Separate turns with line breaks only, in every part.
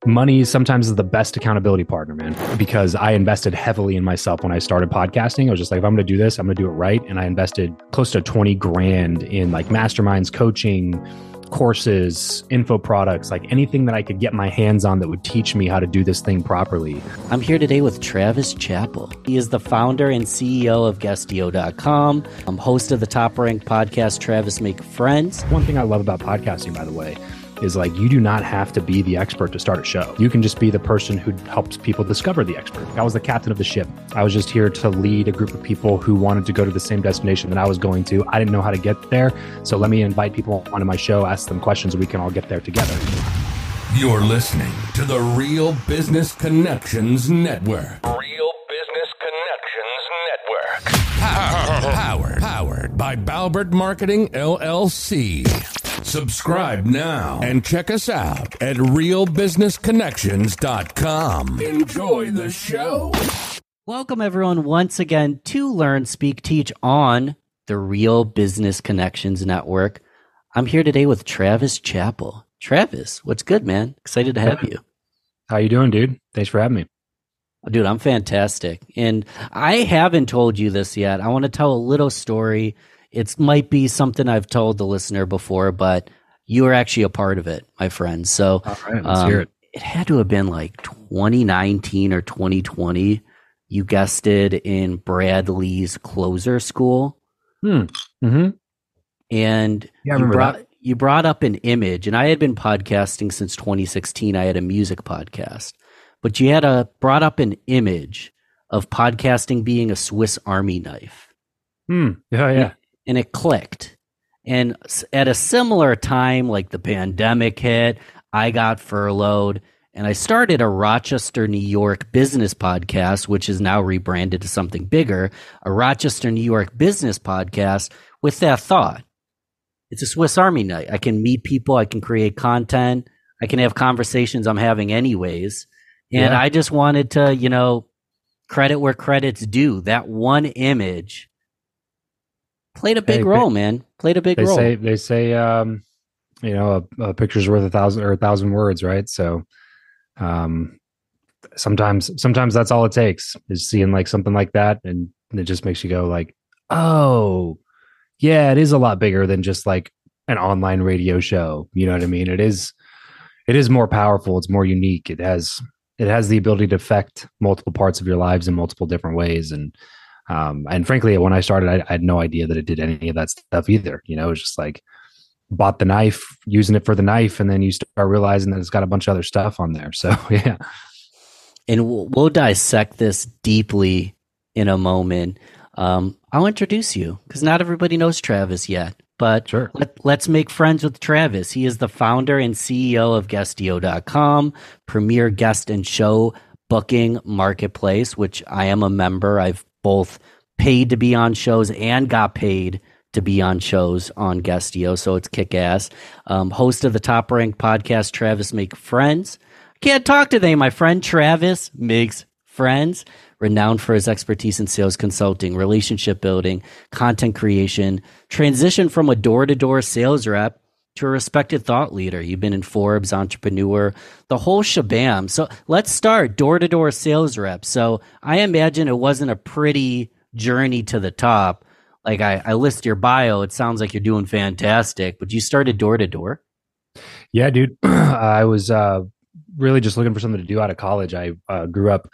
Money sometimes is the best accountability partner, man, because I invested heavily in myself when I started podcasting. I was just like, if I'm going to do this, I'm going to do it right. And I invested close to 20 grand in like masterminds, coaching, courses, info products, like anything that I could get my hands on that would teach me how to do this thing properly.
I'm here today with Travis Chappell. He is the founder and CEO of Guestio.com. I'm host of the top-ranked podcast, Travis Make Friends.
One thing I love about podcasting, by the way, is like you do not have to be the expert to start a show. You can just be the person who helps people discover the expert. I was the captain of the ship. I was just here to lead a group of people who wanted to go to the same destination that I was going to. I didn't know how to get there. So let me invite people onto my show, ask them questions, and we can all get there together.
You're listening to the Real Business Connections Network. Real Business Connections Network. Powered by Balbert Marketing, LLC. Subscribe now and check us out at realbusinessconnections.com. Enjoy the show.
Welcome, everyone, once again to Learn, Speak, Teach on the Real Business Connections Network. I'm here today with Travis Chappell. Travis, what's good, man? Excited to have you.
How you doing, dude? Thanks for having me.
Dude, I'm fantastic. And I haven't told you this yet. I want to tell a little story. It might be something I've told the listener before, but you were actually a part of it, my friend. So
all right, let's hear it.
It had to have been like 2019 or 2020. You guested in Brad Lee's Closer School.
Mm-hmm.
And
yeah,
you brought up an image, and I had been podcasting since 2016. I had a music podcast, but you had brought up an image of podcasting being a Swiss Army knife.
Yeah.
And it clicked. And at a similar time, like the pandemic hit, I got furloughed, and I started a Rochester, New York business podcast, which is now rebranded to something bigger, a Rochester, New York business podcast with that thought. It's a Swiss Army knife. I can meet people. I can create content. I can have conversations I'm having anyways. And I just wanted to, credit where credit's due. That one image played a big role, man. Played a big role.
They say, a picture's worth 1,000 words, right? So, sometimes that's all it takes is seeing like something like that, and it just makes you go like, oh, yeah, it is a lot bigger than just like an online radio show. You know what I mean? It is more powerful. It's more unique. It has the ability to affect multiple parts of your lives in multiple different ways, and frankly, when I started, I had no idea that it did any of that stuff either. It was just like bought the knife, using it for the knife, and then you start realizing that it's got a bunch of other stuff on there. So yeah.
And we'll dissect this deeply in a moment. I'll introduce you because not everybody knows Travis yet. But
sure.
Let's make friends with Travis. He is the founder and CEO of Guestio.com, premier guest and show booking marketplace, which I am a member. I've both paid to be on shows and got paid to be on shows on Guestio, so it's kick-ass. Host of the top-ranked podcast, Travis Make Friends. Can't talk today, my friend. Travis Makes Friends, renowned for his expertise in sales consulting, relationship building, content creation, transition from a door-to-door sales rep to a respected thought leader. You've been in Forbes, Entrepreneur, the whole shabam. So let's start door-to-door sales rep. So I imagine it wasn't a pretty journey to the top. Like I list your bio, it sounds like you're doing fantastic, but you started door-to-door?
Yeah, dude. I was really just looking for something to do out of college. I grew up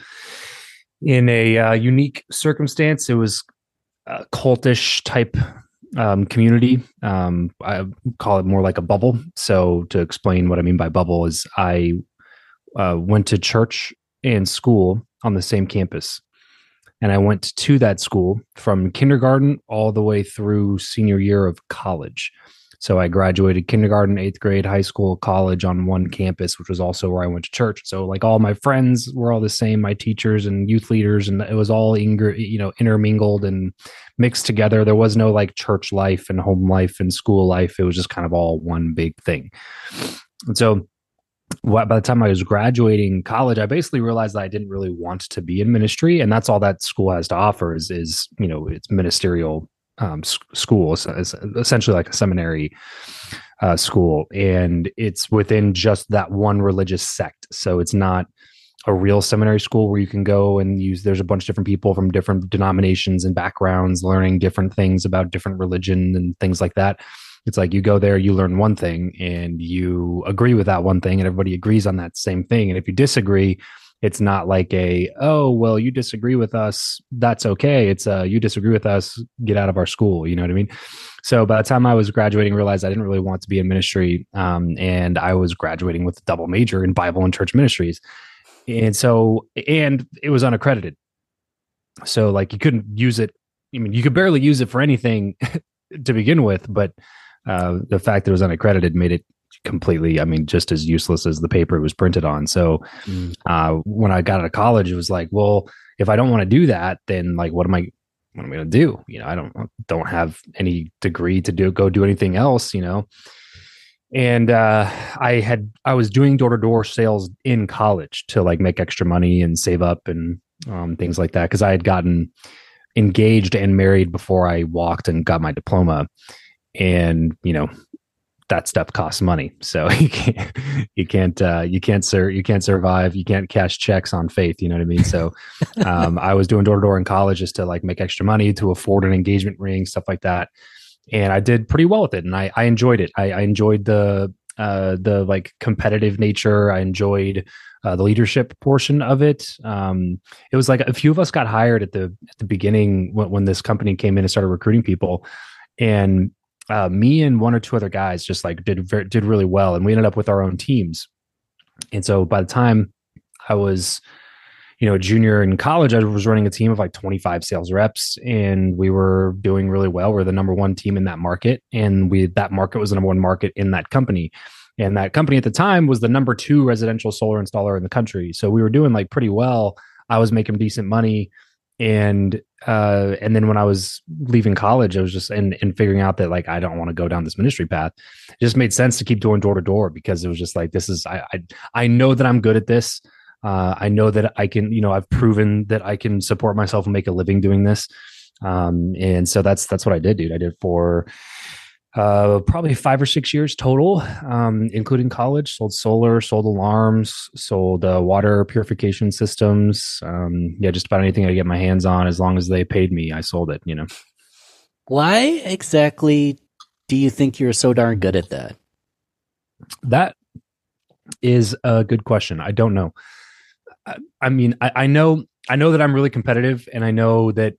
in a unique circumstance. It was a cultish type community. I call it more like a bubble. So to explain what I mean by bubble is I went to church and school on the same campus. And I went to that school from kindergarten all the way through senior year of college. So I graduated kindergarten, 8th grade, high school, college on one campus, which was also where I went to church. So like all my friends were all the same, my teachers and youth leaders, and it was all intermingled and mixed together. There was no like church life and home life and school life. It was just kind of all one big thing. And so by the time I was graduating college, I basically realized that I didn't really want to be in ministry, and that's all that school has to offer is it's ministerial school. It's essentially like a seminary school, and it's within just that one religious sect. So it's not a real seminary school where you can go and use. There's a bunch of different people from different denominations and backgrounds learning different things about different religion and things like that. It's like you go there, you learn one thing, and you agree with that one thing, and everybody agrees on that same thing. And if you disagree, it's not like oh, well, you disagree with us, that's okay. It's you disagree with us, get out of our school. You know what I mean? So by the time I was graduating, I realized I didn't really want to be in ministry. And I was graduating with a double major in Bible and church ministries. And it was unaccredited. So like you couldn't use it. I mean, you could barely use it for anything to begin with, but the fact that it was unaccredited made it completely, just as useless as the paper it was printed on. So when I got out of college, it was like, well, if I don't want to do that, then like, what am I going to do? I don't have any degree to go do anything else, And I was doing door-to-door sales in college to like make extra money and save up and things like that. Cause I had gotten engaged and married before I walked and got my diploma. And, that stuff costs money. So you can't survive. You can't cash checks on faith. You know what I mean? So I was doing door-to-door in college just to like make extra money to afford an engagement ring, stuff like that. And I did pretty well with it. And I enjoyed it. I enjoyed the like competitive nature. I enjoyed the leadership portion of it. It was like a few of us got hired at the beginning when this company came in and started recruiting people. And me and one or two other guys just like did really well. And we ended up with our own teams. And so by the time I was, a junior in college, I was running a team of like 25 sales reps, and we were doing really well. We're the number one team in that market. And that market was the number one market in that company. And that company at the time was the number 2 residential solar installer in the country. So we were doing like pretty well. I was making decent money. And then when I was leaving college, I was just and figuring out that like I don't want to go down this ministry path. It just made sense to keep doing door to door, because it was just like, I know that I'm good at this. I know that I can, I've proven that I can support myself and make a living doing this. And so that's what I did, dude. I did for probably 5 or 6 years total, including college. Sold solar, sold alarms, sold water purification systems. Just about anything I get my hands on, as long as they paid me, I sold it.
Why exactly do you think you're so darn good at that?
That is a good question. I don't know. I know that I'm really competitive, and I know that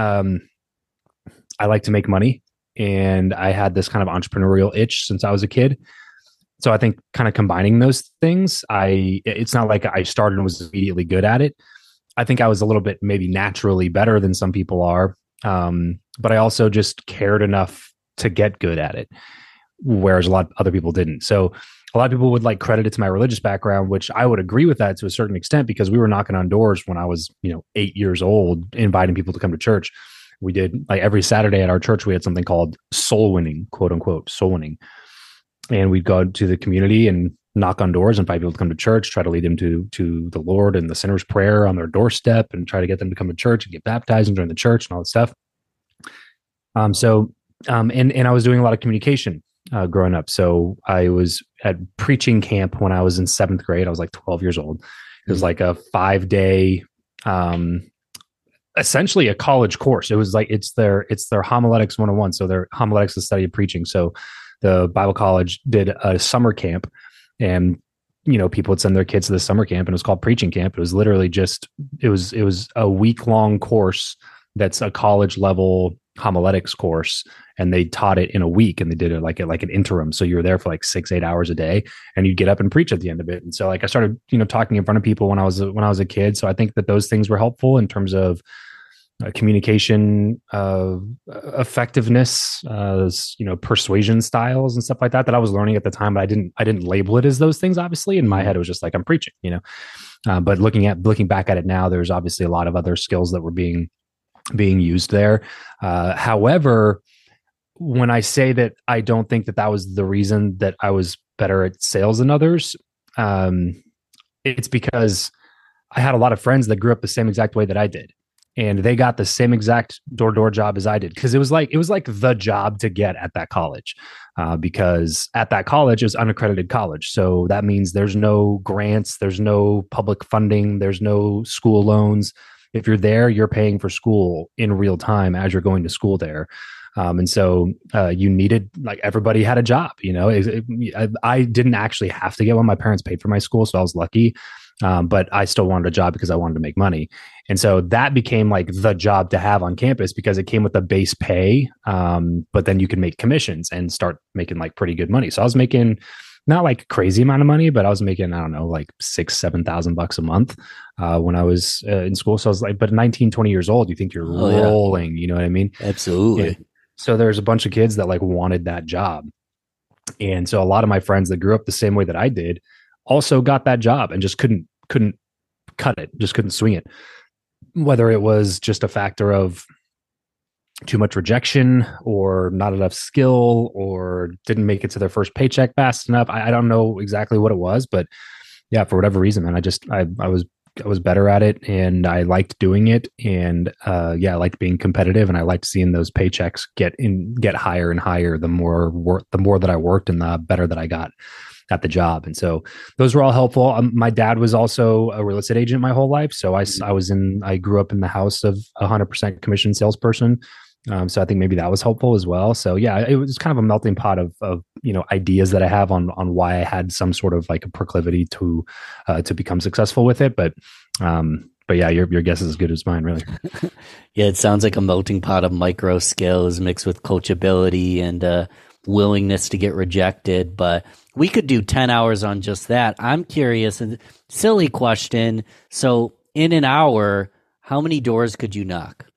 I like to make money. And I had this kind of entrepreneurial itch since I was a kid. So I think kind of combining those things, it's not like I started and was immediately good at it. I think I was a little bit maybe naturally better than some people are. But I also just cared enough to get good at it, whereas a lot of other people didn't. So a lot of people would like credit it to my religious background, which I would agree with that to a certain extent, because we were knocking on doors when I was, 8 years old, inviting people to come to church. We did like every Saturday at our church, we had something called soul winning, quote unquote, soul winning. And we'd go to the community and knock on doors, invite people to come to church, try to lead them to the Lord and the sinner's prayer on their doorstep, and try to get them to come to church and get baptized and join the church and all that stuff. And I was doing a lot of communication growing up. So I was at preaching camp when I was in 7th grade. I was like 12 years old. It was like a 5-day, essentially a college course. It was like, it's their homiletics 101. So their homiletics is the study of preaching. So the Bible college did a summer camp, and, people would send their kids to the summer camp, and it was called preaching camp. It was literally it was a week-long course. That's a college level homiletics course. And they taught it in a week, and they did it like an interim. So you were there for like 6-8 hours a day, and you'd get up and preach at the end of it. And so like I started, talking in front of people when I was a kid. So I think that those things were helpful in terms of communication, effectiveness, persuasion styles and stuff like that I was learning at the time, but I didn't label it as those things. Obviously, in my head, it was just like, I'm preaching, but looking back at it now, there's obviously a lot of other skills that were being used there. However, when I say that I don't think that was the reason that I was better at sales than others, it's because I had a lot of friends that grew up the same exact way that I did. and they got the same exact door-to-door job as I did, because it was like the job to get at that college, because at that college it was unaccredited college, so that means there's no grants, there's no public funding, there's no school loans. If you're there, you're paying for school in real time as you're going to school there. And so you needed, like, everybody had a job, I didn't actually have to get one. My parents paid for my school, so I was lucky. But I still wanted a job because I wanted to make money. And so that became like the job to have on campus, because it came with a base pay. But then you can make commissions and start making like pretty good money. So I was making not like crazy amount of money, but I was making, I don't know, like $6,000-7,000 a month when I was in school. So I was like, but 19, 20 years old, you think you're rolling, you know what I mean?
Absolutely.
Yeah. So there's a bunch of kids that like wanted that job. And so a lot of my friends that grew up the same way that I did also got that job and just couldn't cut it, just couldn't swing it. Whether it was just a factor of too much rejection or not enough skill or didn't make it to their first paycheck fast enough. I don't know exactly what it was, but yeah, for whatever reason, man, I was better at it and I liked doing it. And I liked being competitive and I liked seeing those paychecks get higher and higher the more that I worked and the better that I got at the job. And so those were all helpful. My dad was also a real estate agent my whole life. So I grew up in the house of 100% commission salesperson. So I think maybe that was helpful as well. So yeah, it was kind of a melting pot of ideas that I have on why I had some sort of like a proclivity to become successful with it. But yeah, your guess is as good as mine, really.
Yeah, it sounds like a melting pot of micro skills mixed with coachability and willingness to get rejected. But we could do 10 hours on just that. I'm curious, and silly question. So in an hour, how many doors could you knock?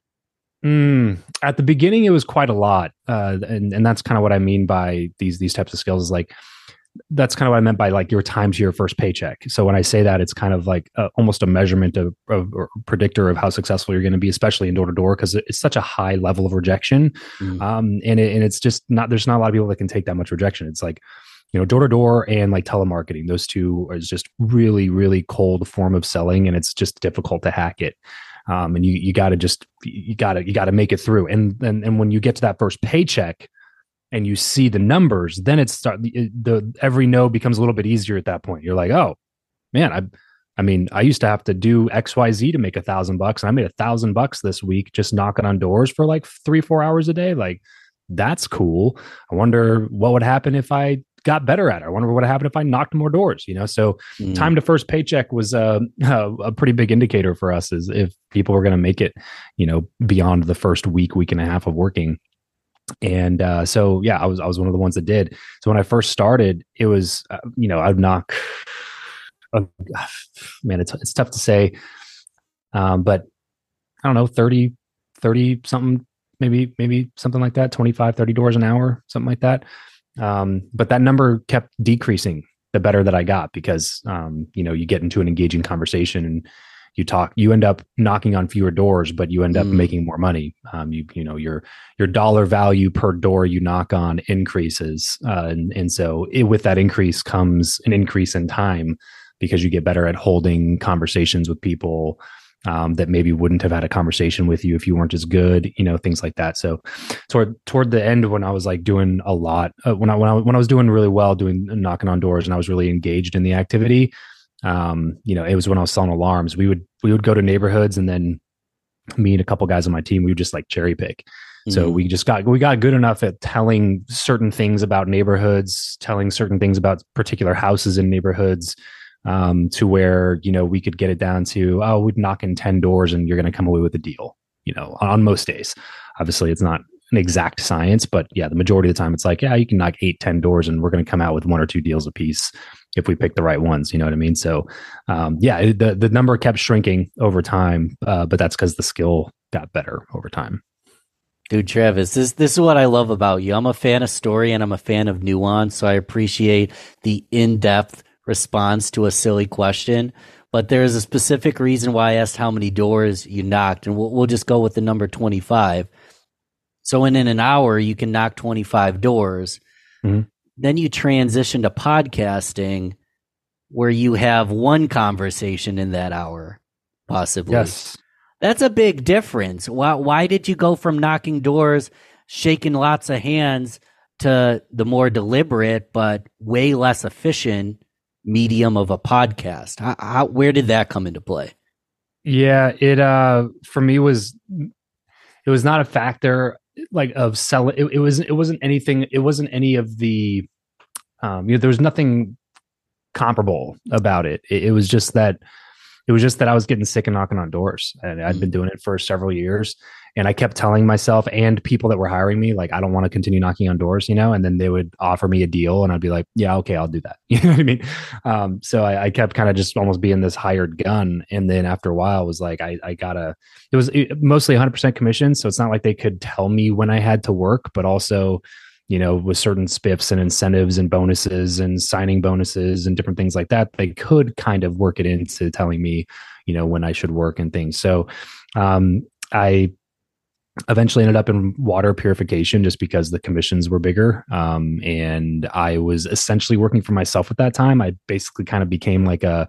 At the beginning, it was quite a lot. And that's kind of what I mean by these types of skills, is like, that's kind of what I meant by like your time to your first paycheck. So when I say that, it's kind of like almost a measurement of or predictor of how successful you're going to be, especially in door to door, because it's such a high level of rejection. And it's just there's not a lot of people that can take that much rejection. It's like, door to door and like telemarketing, those two is just really, really cold form of selling. And it's just difficult to hack it. And you got to make it through. And when you get to that first paycheck and you see the numbers, then every no becomes a little bit easier at that point. You're like, oh man, I used to have to do XYZ to make $1,000, and I made $1,000 this week just knocking on doors for like 3-4 hours a day. Like, that's cool. I wonder what would happen if I got better at it. I wonder what would happen if I knocked more doors, So time to first paycheck was a pretty big indicator for us, is if people were going to make it, beyond the first week and a half of working. And so, yeah, I was one of the ones that did. So when I first started, it was, I'd knock, man, it's tough to say. But I don't know, 30 something, maybe something like that, 25, 30 doors an hour, something like that. But that number kept decreasing the better that I got, because, you get into an engaging conversation and you end up knocking on fewer doors, but you end up making more money. Your dollar value per door you knock on increases. And so with that increase comes an increase in time, because you get better at holding conversations with people that maybe wouldn't have had a conversation with you if you weren't as good, things like that. So toward the end, when I was like doing a lot, when I was doing really well, doing knocking on doors, and I was really engaged in the activity, it was when I was selling alarms. We would go to neighborhoods, and then me and a couple guys on my team, we would just like cherry pick. So we got good enough at telling certain things about neighborhoods, telling certain things about particular houses in neighborhoods, to where, we could get it down to, oh, we'd knock in 10 doors and you're going to come away with a deal, on most days. Obviously it's not an exact science, but yeah, the majority of the time it's like, yeah, you can knock 8-10 doors and we're going to come out with 1 or 2 deals a piece if we pick the right ones. You know what I mean? So, the number kept shrinking over time, but that's because the skill got better over time.
Dude, Travis, this is what I love about you. I'm a fan of story and I'm a fan of nuance. So I appreciate the in-depth response to a silly question, but there's a specific reason why I asked how many doors you knocked, and we'll just go with the number 25. So in an hour, you can knock 25 doors. Then you transition to podcasting, where you have one conversation in that hour, possibly.
Yes.
That's a big difference. Why did you go from knocking doors, shaking lots of hands to the more deliberate but way less efficient medium of a podcast? Where did that come into play?
Yeah, it for me was it was not a factor like of selling. It wasn't anything. It wasn't any of the there was nothing comparable about it. It was just that I was getting sick and knocking on doors, and I'd been doing it for several years. And I kept telling myself and people that were hiring me, like, I don't want to continue knocking on doors, and then they would offer me a deal and I'd be like, yeah, okay, I'll do that. You know what I mean? So I kept kind of just almost being this hired gun. And then after a while, it was like, it was mostly 100% commission. So it's not like they could tell me when I had to work, but also, with certain spiffs and incentives and bonuses and signing bonuses and different things like that, they could kind of work it into telling me, when I should work and things. So I eventually ended up in water purification just because the commissions were bigger. And I was essentially working for myself at that time. I basically kind of became like a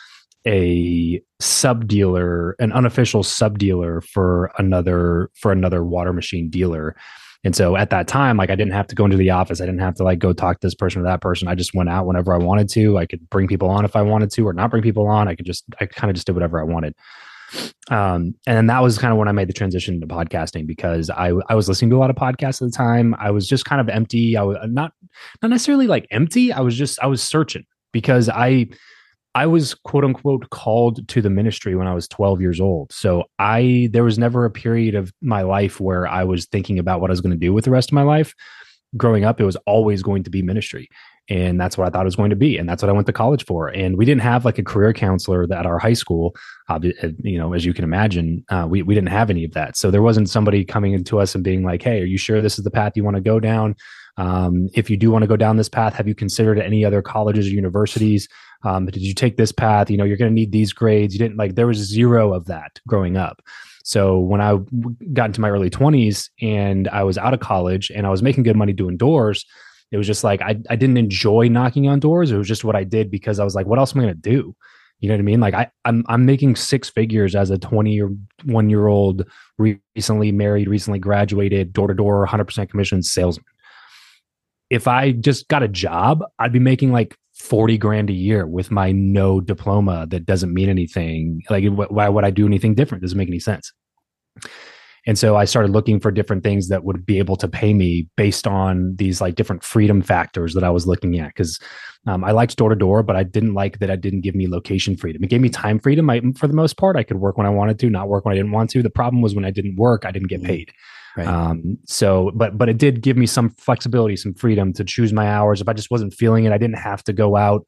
sub dealer, an unofficial sub dealer for another water machine dealer. And so at that time, like, I didn't have to go into the office. I didn't have to like go talk to this person or that person. I just went out whenever I wanted to. I could bring people on if I wanted to, or not bring people on. I kind of just did whatever I wanted. And then that was kind of when I made the transition to podcasting, because I was listening to a lot of podcasts at the time. I was just kind of empty. I was not necessarily like empty. I was searching, because I was quote unquote called to the ministry when I was 12 years old. So there was never a period of my life where I was thinking about what I was going to do with the rest of my life. Growing up, it was always going to be ministry. And that's what I thought it was going to be. And that's what I went to college for. And we didn't have like a career counselor at our high school. As you can imagine, we didn't have any of that. So there wasn't somebody coming into us and being like, hey, are you sure this is the path you want to go down? If you do want to go down this path, have you considered any other colleges or universities? Did you take this path? You're going to need these grades. You didn't there was zero of that growing up. So when I got into my early 20s and I was out of college and I was making good money doing doors, it was just like, I didn't enjoy knocking on doors. It was just what I did because I was like, what else am I going to do? You know what I mean? Like I'm making six figures as a 21-year-old, recently married, recently graduated, door-to-door, 100% commission salesman. If I just got a job, I'd be making like 40 grand a year with my no diploma that doesn't mean anything. Like, why would I do anything different? Doesn't make any sense. And so I started looking for different things that would be able to pay me based on these like different freedom factors that I was looking at. Because I liked door to door, but I didn't like that it didn't give me location freedom. It gave me time freedom. For the most part, I could work when I wanted to, not work when I didn't want to. The problem was when I didn't work, I didn't get paid. Right. But it did give me some flexibility, some freedom to choose my hours. If I just wasn't feeling it, I didn't have to go out.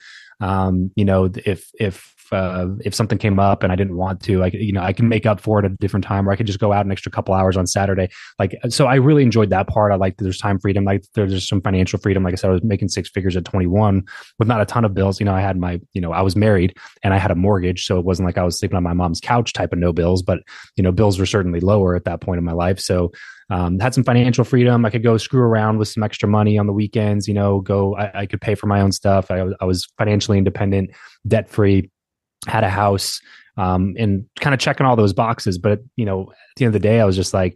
If something came up and I didn't want to, I can make up for it at a different time, or I could just go out an extra couple hours on Saturday. So I really enjoyed that part. I like that there's time freedom. Like there's some financial freedom. Like I said, I was making six figures at 21 with not a ton of bills. I had I was married and I had a mortgage. So it wasn't like I was sleeping on my mom's couch type of no bills, but bills were certainly lower at that point in my life. So had some financial freedom. I could go screw around with some extra money on the weekends, I could pay for my own stuff. I was financially independent, debt free, had a house, and kind of checking all those boxes. But, at the end of the day, I was just like,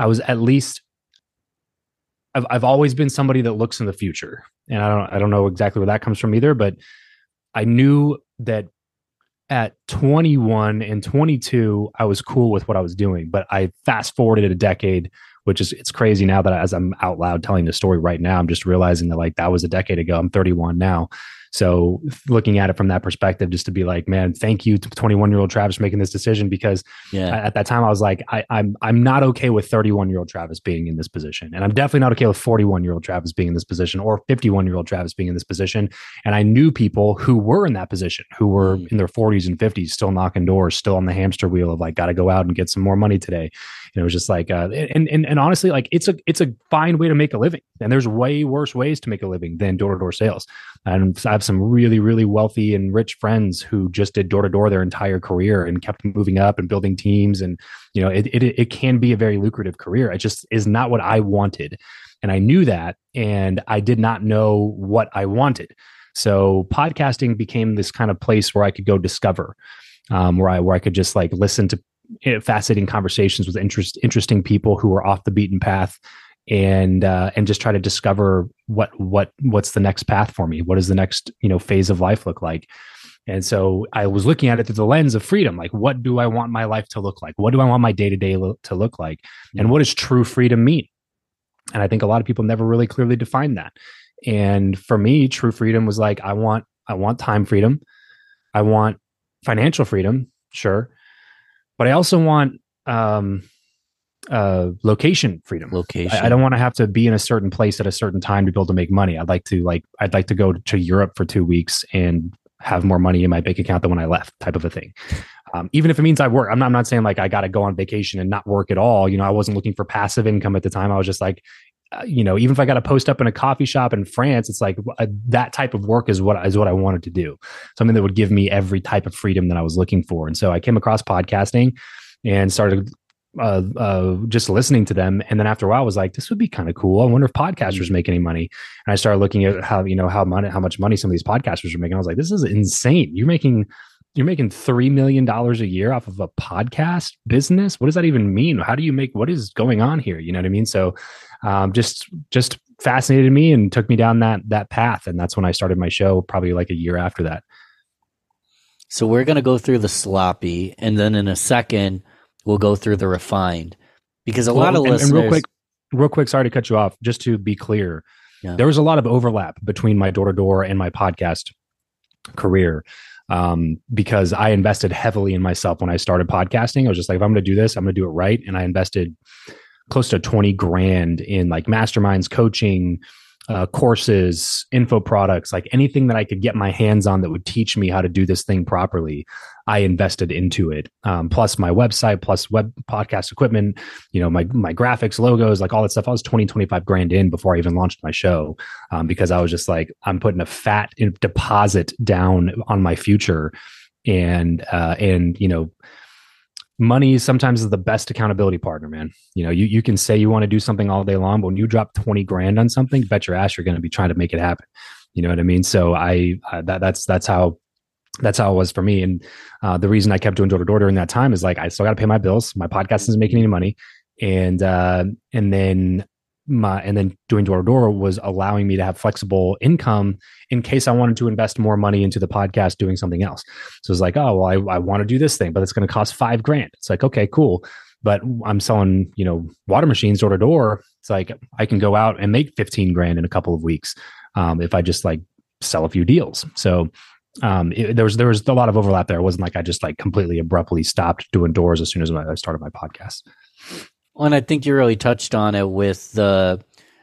I've always been somebody that looks in the future, and I don't know exactly where that comes from either, but I knew that at 21 and 22, I was cool with what I was doing, but I fast forwarded a decade, it's crazy now that as I'm out loud telling the story right now, I'm just realizing that that was a decade ago. I'm 31 now. So looking at it from that perspective, just to be like, man, thank you to 21-year-old Travis making this decision, because at that time I was like, I'm not okay with 31-year-old Travis being in this position. And I'm definitely not okay with 41-year-old Travis being in this position, or 51-year-old Travis being in this position. And I knew people who were in that position, who were in their 40s and 50s, still knocking doors, still on the hamster wheel of got to go out and get some more money today. And it was just like, and honestly, it's a fine way to make a living. And there's way worse ways to make a living than door-to-door sales. And I have some really, really wealthy and rich friends who just did door-to-door their entire career and kept moving up and building teams. And, it can be a very lucrative career. It just is not what I wanted. And I knew that, and I did not know what I wanted. So podcasting became this kind of place where I could go discover, where I could just listen to fascinating conversations with interesting people who are off the beaten path, and just try to discover what's the next path for me. What does the next, phase of life look like? And so I was looking at it through the lens of freedom. Like, what do I want my life to look like? What do I want my day-to-day to look like? And what does true freedom mean? And I think a lot of people never really clearly define that. And for me, true freedom was like, I want time freedom. I want financial freedom, sure. But I also want location freedom. I don't want to have to be in a certain place at a certain time to be able to make money. I'd like to go to Europe for 2 weeks and have more money in my bank account than when I left, type of a thing. Even if it means I work, I'm not saying like I got to go on vacation and not work at all. I wasn't looking for passive income at the time. I was just like, even if I got to post up in a coffee shop in France, it's like that type of work is what I wanted to do. Something that would give me every type of freedom that I was looking for. And so I came across podcasting and started just listening to them. And then after a while I was like, this would be kind of cool. I wonder if podcasters make any money. And I started looking at how much money some of these podcasters are making. I was like, this is insane. You're making $3 million a year off of a podcast business. What does that even mean? How do you what is going on here? You know what I mean? So just fascinated me and took me down that path. And that's when I started my show, probably like a year after that.
So we're going to go through the sloppy, and then in a second, we'll go through the refined, because a lot of listeners.
And real quick, sorry to cut you off. Just to be clear, there was a lot of overlap between my door-to-door and my podcast career, because I invested heavily in myself when I started podcasting. I was just like, if I'm going to do this, I'm going to do it right. And I invested close to 20 grand in like masterminds, coaching, courses, info products, like anything that I could get my hands on that would teach me how to do this thing properly. I invested into it. Plus my website, plus web podcast equipment, my graphics, logos, like all that stuff. I was 25 grand in before I even launched my show, because I was just like, I'm putting a fat deposit down on my future. And money sometimes is the best accountability partner, man. You can say you want to do something all day long, but when you drop 20 grand on something, bet your ass you're going to be trying to make it happen. You know what I mean? So that's how it was for me. And the reason I kept doing door-to-door during that time is like, I still got to pay my bills. My podcast isn't making any money. And then doing door-to-door was allowing me to have flexible income in case I wanted to invest more money into the podcast doing something else. So it's like, oh, well, I want to do this thing, but it's going to cost $5 grand. It's like, okay, cool. But I'm selling, water machines door-to-door. It's like, I can go out and make 15 grand in a couple of weeks if I just like sell a few deals. So there was a lot of overlap there. It wasn't like I just like completely abruptly stopped doing doors as soon as I started my podcast.
Well, and I think you really touched on it with the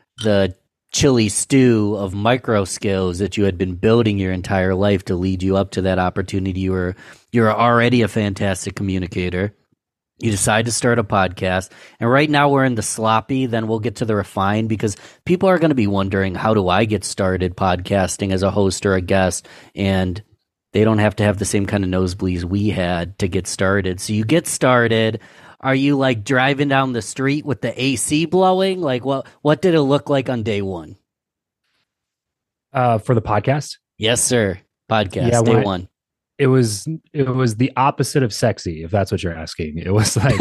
chili stew of micro skills that you had been building your entire life to lead you up to that opportunity. You're already a fantastic communicator. You decide to start a podcast, and right now we're in the sloppy, then we'll get to the refined, because people are going to be wondering, how do I get started podcasting as a host or a guest? And they don't have to have the same kind of nosebleeds we had to get started. So you get started. Are you like driving down the street with the AC blowing? Like what did it look like on day one?
For the podcast?
Yes, sir. Podcast, day one.
It was the opposite of sexy, if that's what you're asking. It was like,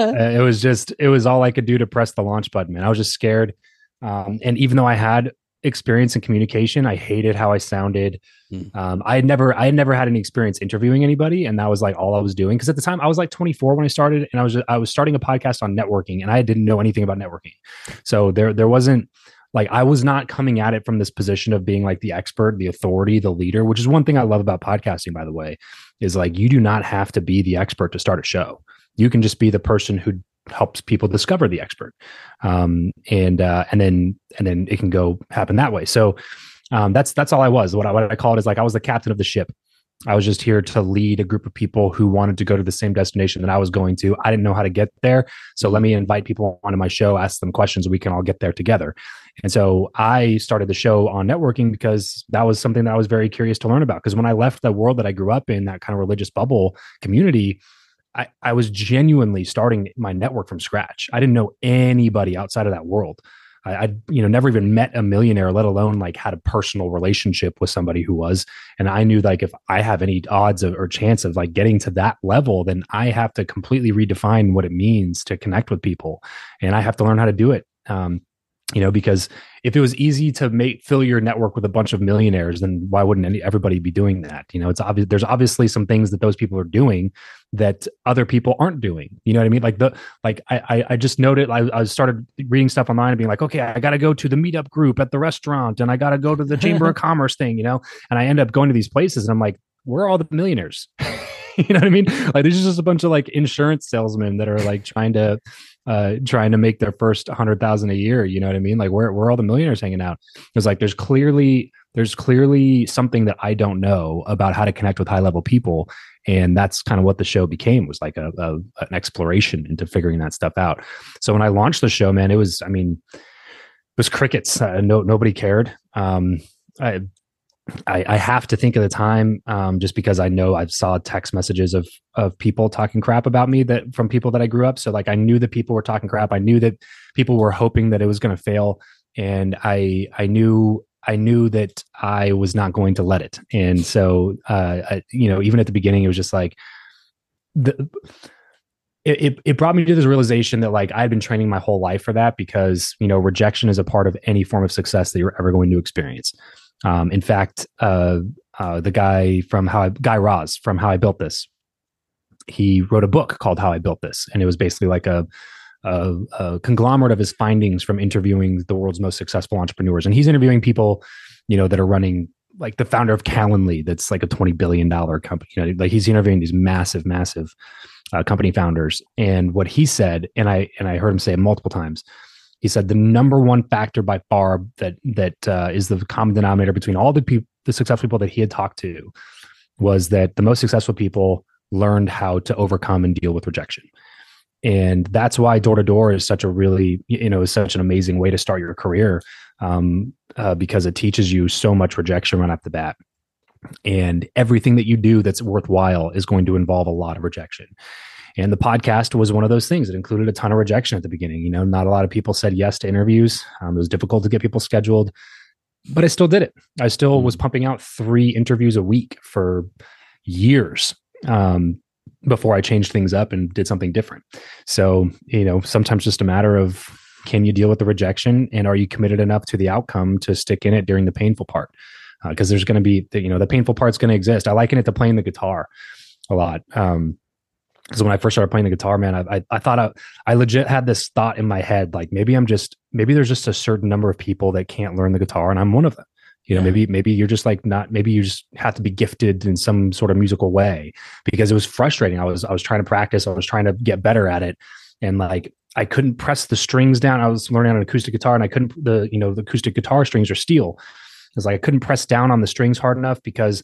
it was all I could do to press the launch button, man. I was just scared. And even though I had experience in communication, I hated how I sounded. I had never had any experience interviewing anybody, and that was like all I was doing. Because at the time I was like 24 when I started, and I was starting a podcast on networking, and I didn't know anything about networking. So there wasn't like, I was not coming at it from this position of being like the expert, the authority, the leader, which is one thing I love about podcasting, by the way, is like, you do not have to be the expert to start a show. You can just be the person who helps people discover the expert. And then it can go happen that way. So that's all I was. What I call it is like, I was the captain of the ship. I was just here to lead a group of people who wanted to go to the same destination that I was going to. I didn't know how to get there. So let me invite people onto my show, ask them questions, and we can all get there together. And so I started the show on networking because that was something that I was very curious to learn about. Because when I left the world that I grew up in, that kind of religious bubble community, I was genuinely starting my network from scratch. I didn't know anybody outside of that world. I never even met a millionaire, let alone like had a personal relationship with somebody who was. And I knew like if I have any odds of, or chance of like getting to that level, then I have to completely redefine what it means to connect with people, and I have to learn how to do it. Because if it was easy to fill your network with a bunch of millionaires, then why wouldn't everybody be doing that? It's obvious. There's obviously some things that those people are doing that other people aren't doing. You know what I mean? I just noted, I started reading stuff online and being like, okay, I got to go to the meetup group at the restaurant, and I got to go to the Chamber of Commerce thing, and I end up going to these places and I'm like, where are all the millionaires? You know what I mean? Like, there's just a bunch of like insurance salesmen that are like trying to make their first 100,000 a year. You know what I mean? Like, where are all the millionaires hanging out? It's like, there's clearly something that I don't know about how to connect with high level people. And that's kind of what the show became, was like an exploration into figuring that stuff out. So when I launched the show, man, it was crickets. Nobody cared. I have to think of the time, just because I know I've saw text messages of people talking crap about me from people that I grew up. So like, I knew that people were talking crap. I knew that people were hoping that it was going to fail. And I knew that I was not going to let it. And so, even at the beginning, it was just like, it brought me to this realization that like, I'd been training my whole life for that, because, rejection is a part of any form of success that you're ever going to experience. In fact, the Guy Raz from How I Built This, he wrote a book called How I Built This. And it was basically like a conglomerate of his findings from interviewing the world's most successful entrepreneurs. And he's interviewing people, that are running, like the founder of Calendly, that's like a $20 billion company. Like, he's interviewing these massive company founders. And what he said, and I heard him say it multiple times, he said the number one factor by far that is the common denominator between all the successful people that he had talked to, was that the most successful people learned how to overcome and deal with rejection. And that's why door-to-door is such an amazing way to start your career, because it teaches you so much rejection right off the bat. And everything that you do that's worthwhile is going to involve a lot of rejection. And the podcast was one of those things. It included a ton of rejection at the beginning. Not a lot of people said yes to interviews. It was difficult to get people scheduled, but I still did it. I still was pumping out 3 interviews a week for years, before I changed things up and did something different. So, sometimes just a matter of, can you deal with the rejection, and are you committed enough to the outcome to stick in it during the painful part? Because there's going to be, the painful part's going to exist. I liken it to playing the guitar a lot. Because when I first started playing the guitar, man, I thought I legit had this thought in my head, like maybe there's just a certain number of people that can't learn the guitar, and I'm one of them. Maybe you're just like maybe you just have to be gifted in some sort of musical way, because it was frustrating. I was trying to practice. I was trying to get better at it. And like, I couldn't press the strings down. I was learning on an acoustic guitar, and I couldn't, the acoustic guitar strings are steel. It's like, I couldn't press down on the strings hard enough, because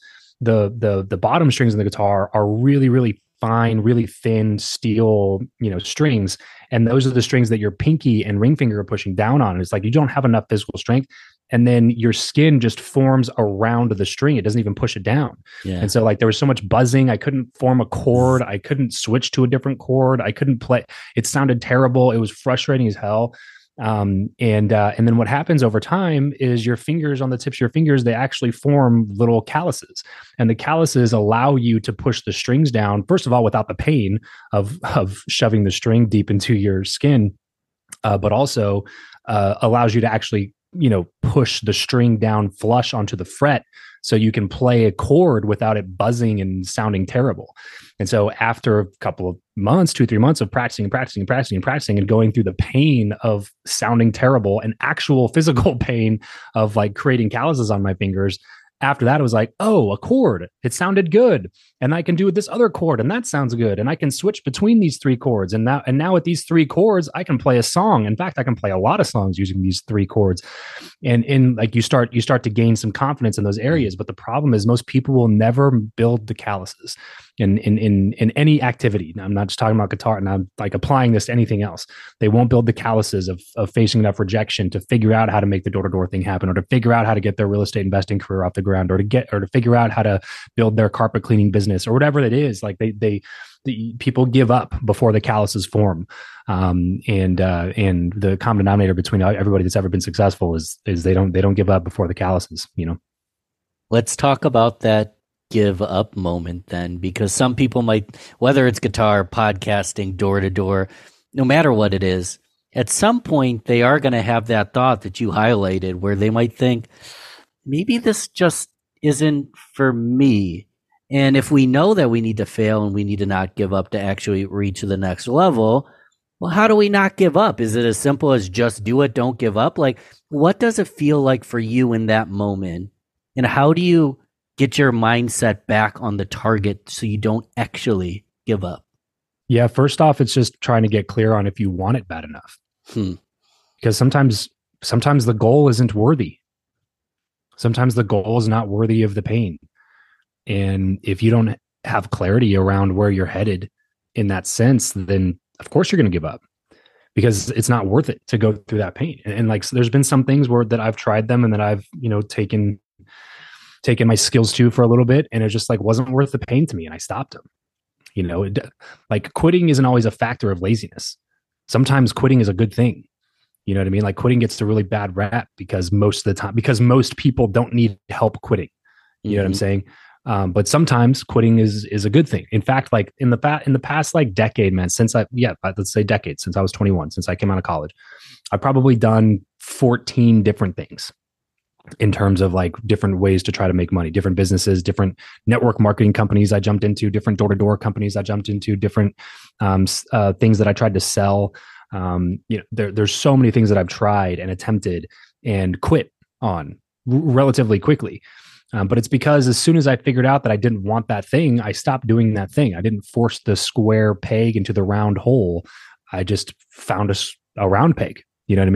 the bottom strings in the guitar are really, really fine, really thin steel, strings. And those are the strings that your pinky and ring finger are pushing down on. And it's like, you don't have enough physical strength. And then your skin just forms around the string. It doesn't even push it down. Yeah. And so like, there was so much buzzing. I couldn't form a chord. I couldn't switch to a different chord. I couldn't play. It sounded terrible. It was frustrating as hell. And then what happens over time is your fingers, on the tips of your fingers, they actually form little calluses, and the calluses allow you to push the strings down, first of all, without the pain of shoving the string deep into your skin, but also allows you to actually, push the string down flush onto the fret, so you can play a chord without it buzzing and sounding terrible. And so after a couple of months, 2-3 months of practicing and going through the pain of sounding terrible and actual physical pain of like creating calluses on my fingers, after that, it was like, oh, a chord. It sounded good. And I can do this other chord, and that sounds good. And I can switch between these 3 chords. And now with these 3 chords, I can play a song. In fact, I can play a lot of songs using these 3 chords. And like, you start to gain some confidence in those areas. But the problem is, most people will never build the calluses in any activity. Now, I'm not just talking about guitar, and I'm like applying this to anything else. They won't build the calluses of facing enough rejection to figure out how to make the door-to-door thing happen, or to figure out how to get their real estate investing career off the ground, or to figure out how to build their carpet cleaning business business or whatever it is. Like the people give up before the calluses form. And the common denominator between everybody that's ever been successful is they don't give up before the calluses, you know?
Let's talk about that give up moment then, because some people might, whether it's guitar, podcasting, door to door, no matter what it is, at some point they are going to have that thought that you highlighted where they might think, maybe this just isn't for me. And if we know that we need to fail and we need to not give up to actually reach the next level, well, how do we not give up? Is it as simple as just do it, don't give up? Like, what does it feel like for you in that moment? And how do you get your mindset back on the target so you don't actually give up?
Yeah, first off, it's just trying to get clear on if you want it bad enough. Because sometimes the goal isn't worthy. Sometimes the goal is not worthy of the pain. And if you don't have clarity around where you're headed in that sense, then of course you're going to give up, because it's not worth it to go through that pain. And like, so there's been some things that I've tried them and that I've, taken my skills to for a little bit, and it just like wasn't worth the pain to me, and I stopped them. Like quitting isn't always a factor of laziness. Sometimes quitting is a good thing. You know what I mean? Like quitting gets a really bad rap because most people don't need help quitting. You know what I'm saying? But sometimes quitting is a good thing. In fact, like in the past like decade, man, let's say decade, since I was 21, since I came out of college, I've probably done 14 different things in terms of like different ways to try to make money, different businesses, different network marketing companies I jumped into, different door-to-door companies I jumped into, different things that I tried to sell. There's so many things that I've tried and attempted and quit on relatively quickly. But it's because as soon as I figured out that I didn't want that thing, I stopped doing that thing. I didn't force the square peg into the round hole. I just found a round peg. You know what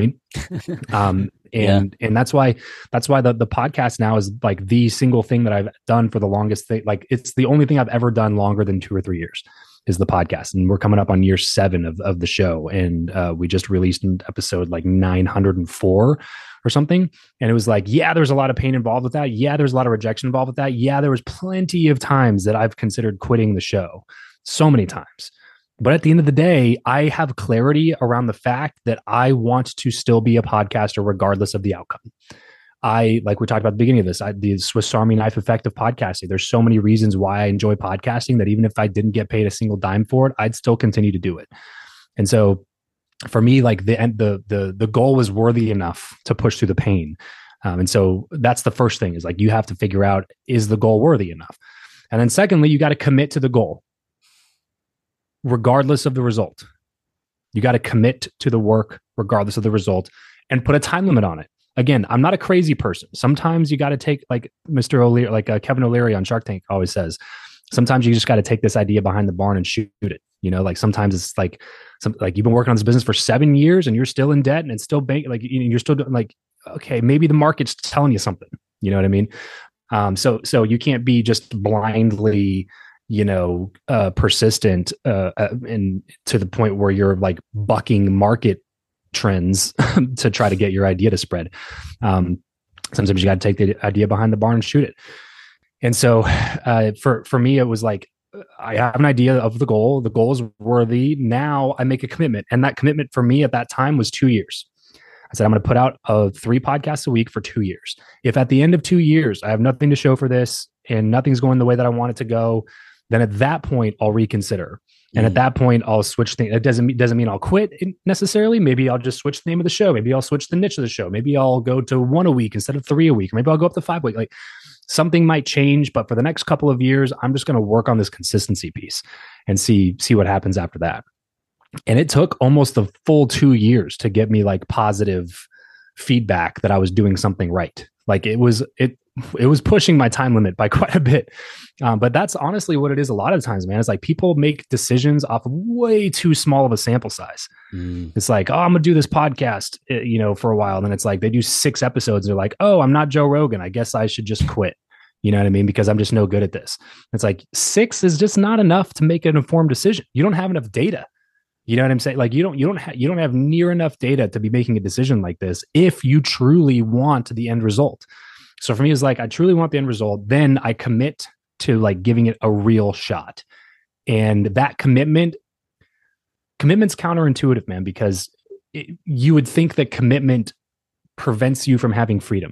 I mean? And that's why the podcast now is like the single thing that I've done for the longest thing. Like it's the only thing I've ever done longer than 2 or 3 years is the podcast. And we're coming up on year 7 of the show. And we just released an episode like 904 or something. And it was like, yeah, there's a lot of pain involved with that. Yeah, there's a lot of rejection involved with that. Yeah, there was plenty of times that I've considered quitting the show. So many times. But at the end of the day, I have clarity around the fact that I want to still be a podcaster regardless of the outcome. Like we talked about at the beginning of this, the Swiss Army knife effect of podcasting. There's so many reasons why I enjoy podcasting that even if I didn't get paid a single dime for it, I'd still continue to do it. And so for me, like the goal was worthy enough to push through the pain. And so that's the first thing, is like, you have to figure out, is the goal worthy enough? And then secondly, you got to commit to the goal regardless of the result. You got to commit to the work regardless of the result and put a time limit on it. Again, I'm not a crazy person. Sometimes you got to take, like Mr. O'Leary, like Kevin O'Leary on Shark Tank always says, sometimes you just got to take this idea behind the barn and shoot it. Like sometimes it's like you've been working on this business for 7 years and you're still in debt and it's still you're still like, okay, maybe the market's telling you something. You know what I mean? So you can't be just blindly, persistent and to the point where you're like bucking market trends to try to get your idea to spread. Sometimes you got to take the idea behind the barn and shoot it. And so for me, it was like, I have an idea of the goal. The goal is worthy. Now I make a commitment. And that commitment for me at that time was 2 years. I said, I'm going to put out 3 podcasts a week for 2 years. If at the end of 2 years, I have nothing to show for this and nothing's going the way that I want it to go, then at that point I'll reconsider. And at that point I'll switch things. It doesn't mean I'll quit necessarily. Maybe I'll just switch the name of the show. Maybe I'll switch the niche of the show. Maybe I'll go to 1 a week instead of 3 a week. Maybe I'll go up to 5 a week. Like something might change, but for the next couple of years, I'm just going to work on this consistency piece and see what happens after that. And it took almost the full 2 years to get me like positive feedback that I was doing something right. Like it was pushing my time limit by quite a bit. But that's honestly what it is a lot of times, man. It's like people make decisions off of way too small of a sample size. It's like, oh, I'm going to do this podcast, for a while. And then it's like, they do 6 episodes. And they're like, oh, I'm not Joe Rogan. I guess I should just quit. You know what I mean? Because I'm just no good at this. It's like 6 is just not enough to make an informed decision. You don't have enough data. You know what I'm saying? Like you don't have near enough data to be making a decision like this if you truly want the end result. So for me, it's like, I truly want the end result. Then I commit to like giving it a real shot. And that commitment's counterintuitive, man, because you would think that commitment prevents you from having freedom.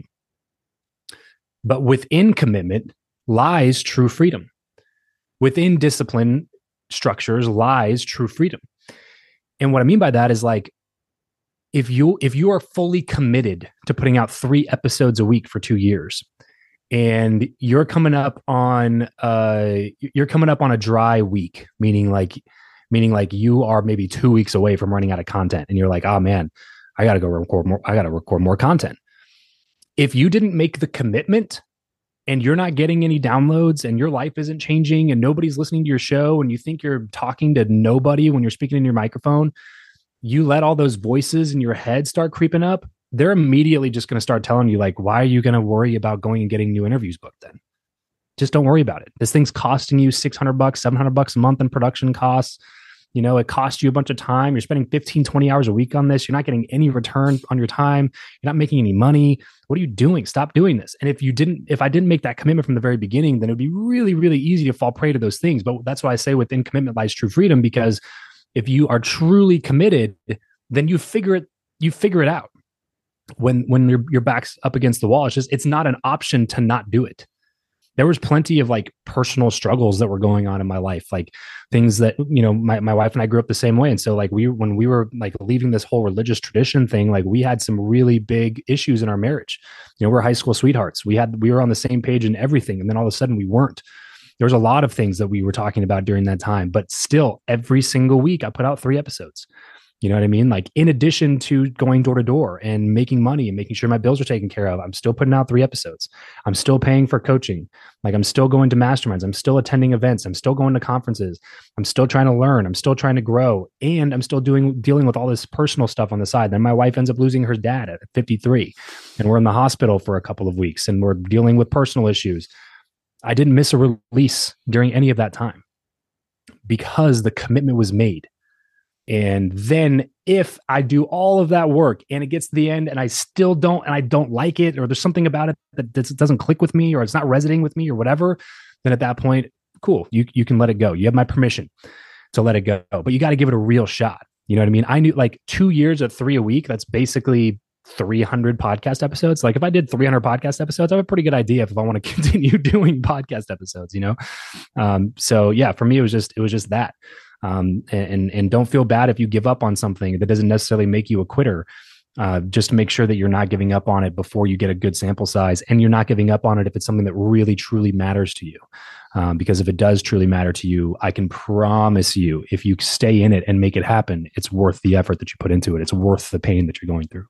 But within commitment lies true freedom. Within discipline structures lies true freedom. And what I mean by that is like, if you are fully committed to putting out 3 episodes a week for 2 years, and you're coming up on a dry week, meaning like you are maybe 2 weeks away from running out of content, and you're like, oh man, I got to record more content. If you didn't make the commitment and you're not getting any downloads and your life isn't changing and nobody's listening to your show and you think you're talking to nobody when you're speaking in your microphone, you let all those voices in your head start creeping up, they're immediately just going to start telling you like, why are you going to worry about going and getting new interviews booked then? Just don't worry about it. This thing's costing you $600, $700 a month in production costs. You know, it costs you a bunch of time. You're spending 15, 20 hours a week on this. You're not getting any return on your time. You're not making any money. What are you doing? Stop doing this. And if I didn't make that commitment from the very beginning, then it'd be really, really easy to fall prey to those things. But that's why I say within commitment lies true freedom, because if you are truly committed, then you figure it out. When your back's up against the wall, it's not an option to not do it. There was plenty of like personal struggles that were going on in my life, like things that, you know, my wife and I grew up the same way. And so like when we were like leaving this whole religious tradition thing, like we had some really big issues in our marriage. You know, we're high school sweethearts. We were on the same page in everything. And then all of a sudden we weren't. There was a lot of things that we were talking about during that time, but still every single week I put out 3 episodes. You know what I mean? Like in addition to going door to door and making money and making sure my bills are taken care of, I'm still putting out 3 episodes. I'm still paying for coaching. Like I'm still going to masterminds. I'm still attending events. I'm still going to conferences. I'm still trying to learn. I'm still trying to grow. And I'm still dealing with all this personal stuff on the side. Then my wife ends up losing her dad at 53 and we're in the hospital for a couple of weeks and we're dealing with personal issues. I didn't miss a release during any of that time because the commitment was made. And then if I do all of that work and it gets to the end and I still don't like it, or there's something about it that doesn't click with me, or it's not resonating with me or whatever, then at that point, cool, you can let it go. You have my permission to let it go, but you got to give it a real shot. You know what I mean? I knew like 2 years at 3 a week, that's basically 300 podcast episodes. Like if I did 300 podcast episodes, I have a pretty good idea if I want to continue doing podcast episodes, you know? So yeah, for me, it was just that. And don't feel bad if you give up on something that doesn't necessarily make you a quitter. Just make sure that you're not giving up on it before you get a good sample size, and you're not giving up on it if it's something that really truly matters to you. Because if it does truly matter to you, I can promise you, if you stay in it and make it happen, it's worth the effort that you put into it. It's worth the pain that you're going through.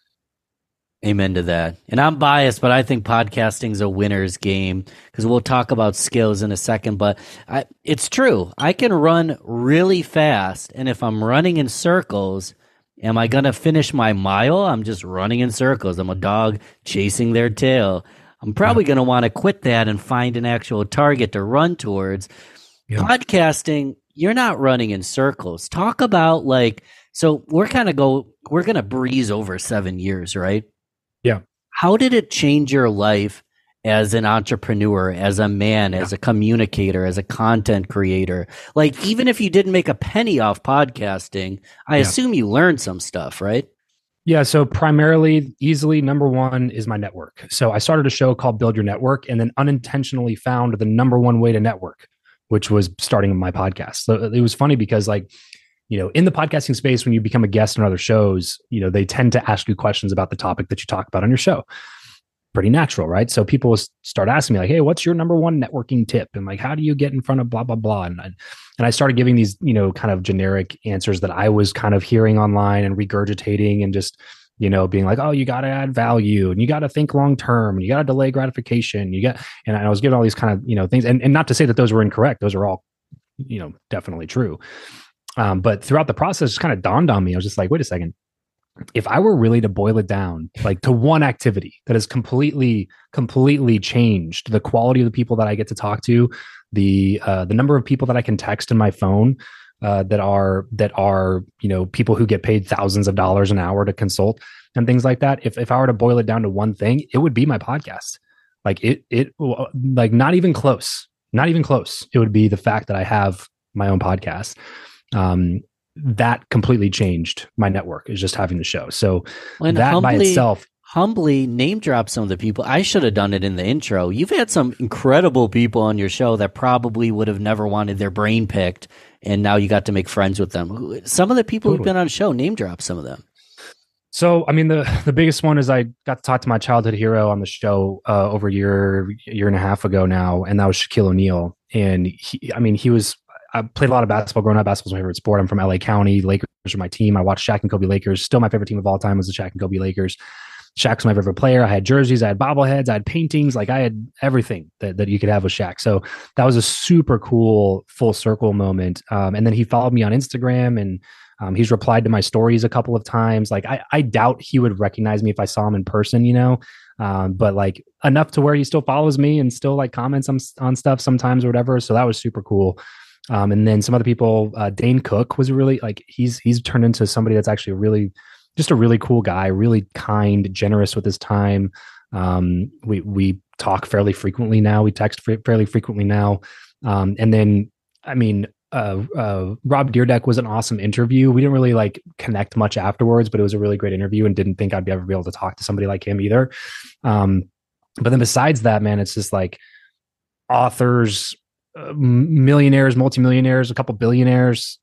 Amen to that. And I'm biased, but I think podcasting's a winner's game, because we'll talk about skills in a second. But it's true. I can run really fast. And if I'm running in circles, am I going to finish my mile? I'm just running in circles. I'm a dog chasing their tail. I'm probably going to want to quit that and find an actual target to run towards. Yeah. Podcasting, you're not running in circles. Talk about like, so we're going to breeze over 7 years, right?
Yeah.
How did it change your life as an entrepreneur, as a man, as a communicator, as a content creator? Like, even if you didn't make a penny off podcasting, I assume you learned some stuff, right?
Yeah. So primarily, easily, number one is my network. So I started a show called Build Your Network, and then unintentionally found the number one way to network, which was starting my podcast. So it was funny because like, you know, in the podcasting space, when you become a guest on other shows, you know, they tend to ask you questions about the topic that you talk about on your show. Pretty natural, right? So people will start asking me like, hey, what's your number one networking tip? And like, how do you get in front of blah, blah, blah? And I started giving these, you know, kind of generic answers that I was kind of hearing online and regurgitating, and just, you know, being like, oh, you got to add value, and you got to think long-term, and you got to delay gratification. And I was giving all these kind of, you know, things, and not to say that those were incorrect. Those are all, you know, definitely true. But throughout the process, it kind of dawned on me. I was just like, wait a second. If I were really to boil it down, like to one activity that has completely changed the quality of the people that I get to talk to, the number of people that I can text in my phone, that are, you know, people who get paid thousands of dollars an hour to consult and things like that. If I were to boil it down to one thing, it would be my podcast. Like it like not even close. Not even close. It would be the fact that I have my own podcast. That completely changed my network, is just having the show. So that by itself.
Humbly name drop some of the people. I should have done it in the intro. You've had some incredible people on your show that probably would have never wanted their brain picked, and now you got to make friends with them. Some of the people who've been on the show, name drop some of them.
So, I mean, the biggest one is I got to talk to my childhood hero on the show over a year and a half ago now, and that was Shaquille O'Neal. And I played a lot of basketball growing up. Basketball's my favorite sport. I'm from LA County. Lakers are my team. I watched Shaq and Kobe Lakers. Still my favorite team of all time was the Shaq and Kobe Lakers. Shaq's my favorite player. I had jerseys, I had bobbleheads, I had paintings. Like I had everything that you could have with Shaq. So that was a super cool full circle moment. And then he followed me on Instagram, and he's replied to my stories a couple of times. Like I doubt he would recognize me if I saw him in person, but like enough to where he still follows me and still like comments on stuff sometimes or whatever. So that was super cool. And then some other people, Dane Cook was really like, he's turned into somebody that's actually just a really cool guy, really kind, generous with his time. We talk fairly frequently now. We text fairly frequently now. And then, I mean, Rob Dyrdek was an awesome interview. We didn't really like connect much afterwards, but it was a really great interview, and didn't think I'd ever be able to talk to somebody like him either. But then besides that, man, it's just like authors, millionaires, multimillionaires, a couple billionaires,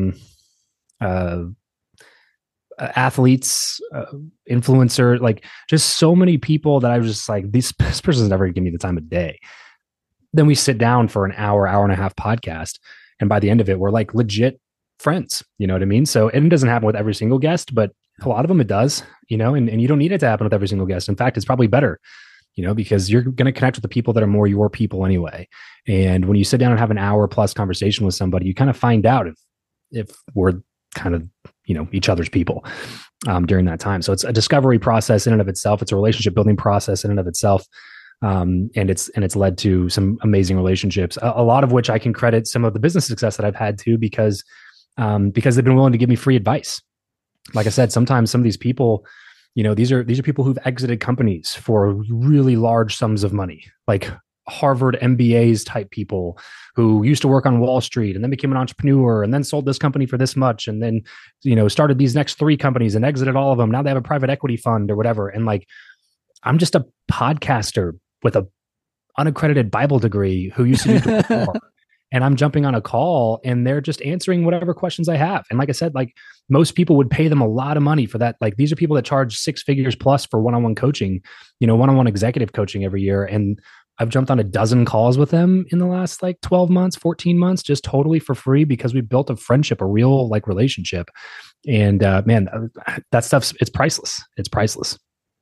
athletes, influencer, like just so many people that I was just like, this person's never gonna give me the time of day. Then we sit down for an hour and a half podcast, and by the end of it, we're like legit friends. You know what I mean? So it doesn't happen with every single guest, but a lot of them it does, and you don't need it to happen with every single guest. In fact, it's probably better, because you're going to connect with the people that are more your people anyway. And when you sit down and have an hour plus conversation with somebody, you kind of find out if we're kind of, each other's people during that time. So it's a discovery process in and of itself. It's a relationship building process in and of itself. And it's led to some amazing relationships, a lot of which I can credit some of the business success that I've had to, because they've been willing to give me free advice. Like I said, sometimes some of these people, these are people who've exited companies for really large sums of money, like Harvard MBAs type people who used to work on Wall Street and then became an entrepreneur and then sold this company for this much. And then, started these next 3 companies and exited all of them. Now they have a private equity fund or whatever. And like, I'm just a podcaster with a unaccredited Bible degree who used to do before. And I'm jumping on a call and they're just answering whatever questions I have. And like I said, like most people would pay them a lot of money for that. Like these are people that charge 6 figures plus for one-on-one coaching, one-on-one executive coaching every year. And I've jumped on a dozen calls with them in the last like 12 months, 14 months, just totally for free, because we built a friendship, a real like relationship. And man, that stuff's, it's priceless. It's priceless.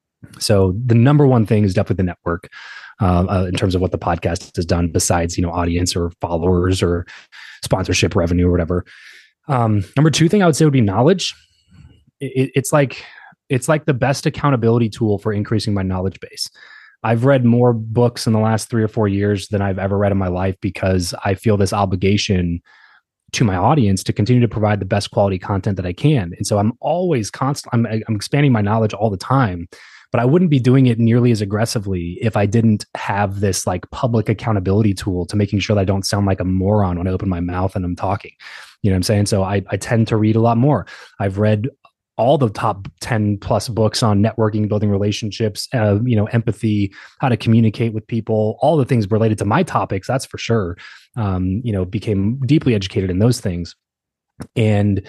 So the number one thing is definitely the network in terms of what the podcast has done, besides, audience or followers or sponsorship revenue or whatever. Number 2 thing I would say would be knowledge. It's like the best accountability tool for increasing my knowledge base. I've read more books in the last 3 or 4 years than I've ever read in my life, because I feel this obligation to my audience to continue to provide the best quality content that I can. And so I'm always I'm expanding my knowledge all the time, but I wouldn't be doing it nearly as aggressively if I didn't have this like public accountability tool to making sure that I don't sound like a moron when I open my mouth and I'm talking. You know what I'm saying? So I tend to read a lot more. I've read all the top 10 plus books on networking, building relationships, empathy, how to communicate with people, all the things related to my topics. That's for sure. Became deeply educated in those things. And